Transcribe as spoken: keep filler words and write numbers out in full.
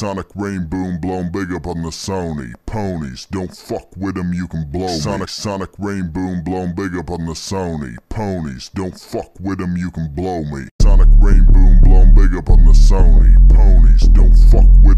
Sonic rain boom blown big up on the Sony. Ponies, don't fuck with them, you can blow Sonic, me. Sonic rain boom blown big up on the Sony. Ponies, don't fuck with them, you can blow me. Sonic rain boom blown big up on the Sony. Ponies, don't fuck with